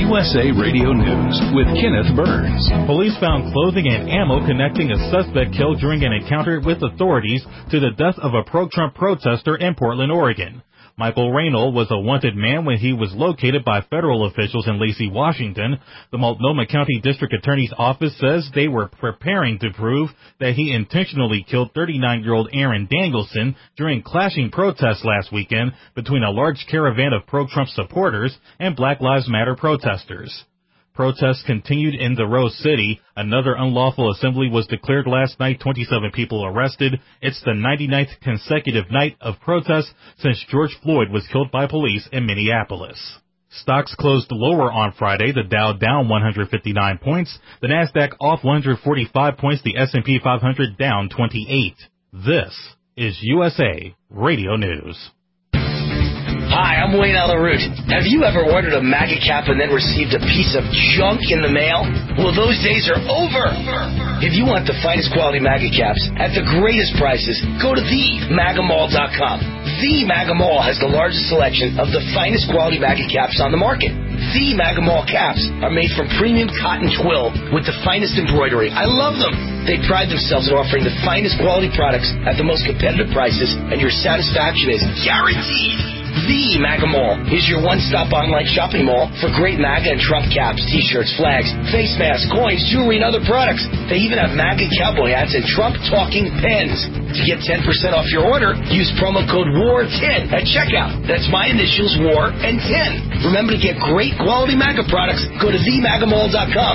USA Radio News with Kenneth Burns. Police found clothing and ammo connecting a suspect killed during an encounter with authorities to the death of a pro-Trump protester in Portland, Oregon. Michael Raynol was a wanted man when he was located by federal officials in Lacey, Washington. The Multnomah County District Attorney's Office says they were preparing to prove that he intentionally killed 39-year-old Aaron Danielson during clashing protests last weekend between a large caravan of pro-Trump supporters and Black Lives Matter protesters. Protests continued in the Rose City. Another unlawful assembly was declared last night. 27 people arrested. It's the 99th consecutive night of protests since George Floyd was killed by police in Minneapolis. Stocks closed lower on Friday. The Dow down 159 points. The Nasdaq off 145 points. The S&P 500 down 28. This is USA Radio News. Hi, I'm Wayne Allyn Root. Have you ever ordered a MAGA cap and then received a piece of junk in the mail? Well, those days are over. If you want the finest quality MAGA caps at the greatest prices, go to themagamall.com. The MAGA Mall has the largest selection of the finest quality MAGA caps on the market. The MAGA Mall caps are made from premium cotton twill with the finest embroidery. I love them. They pride themselves in offering the finest quality products at the most competitive prices, and your satisfaction is guaranteed. The MAGA Mall is your one-stop online shopping mall for great MAGA and Trump caps, t-shirts, flags, face masks, coins, jewelry, and other products. They even have MAGA cowboy hats and Trump-talking pens. To get 10% off your order, use promo code WAR10 at checkout. That's my initials, WAR and 10. Remember to get great quality MAGA products. Go to themagamall.com.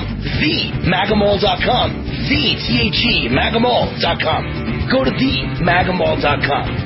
Themagamall.com. The, T-H-E, magamall.com. Go to themagamall.com.